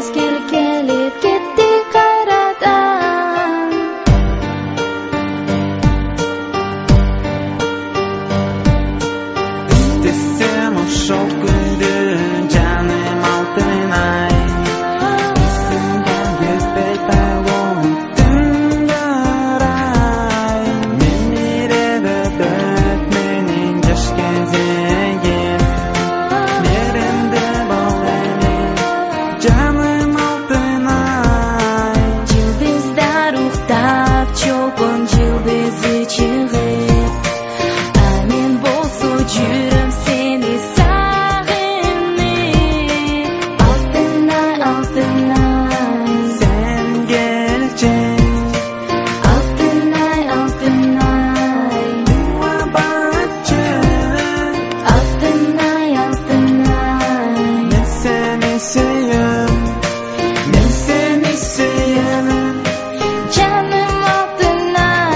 mezgil kelib ketdi qayradan. İstesem uşak gündü canım altınay. İsimden gezbey payvon düngaray. Men nerede dört menin yaş gezegen. Nerede baleni canım altınay. Yıldızda ruhtab çoğun yıldızı çıgıp. Amin bolsu jürüm seni sağınıp. Altınay, altınay, Sen gelecek altınay, altınay, muhabbetçi. altınay, altınay. Ben seni seviyorum. Ben seni seviyorum. Canım altınay.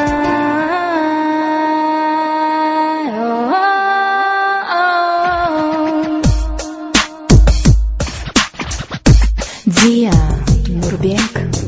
Dia Nurbek.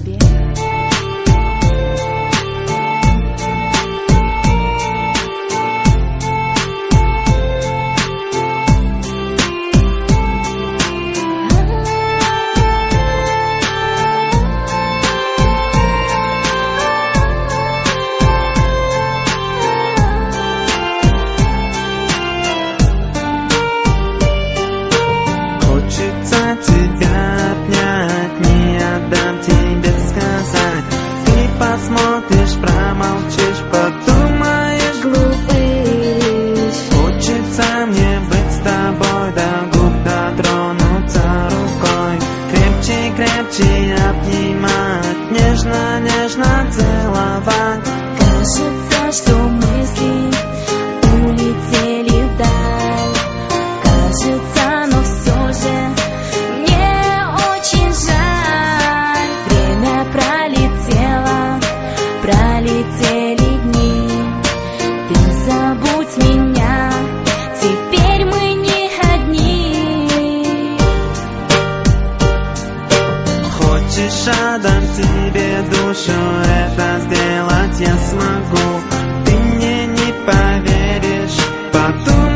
Хочется тебя обнять, не отдам тебе сказать. Ты посмотришь, промолчишь, подумаешь, Глупыш. хочется мне быть с тобой, до губ дотронуться рукой. Крепче, крепче обнимать, нежно, нежно целовать. Кажется, что мысли улетели вдаль. Кажется, но все же мне очень жаль. Время пролетело, пролетели дни. Ты забудь меня, теперь мы не одни. Хочешь, отдам тебе душу, это сделать я смогу. Ты мне не поверишь, подумай.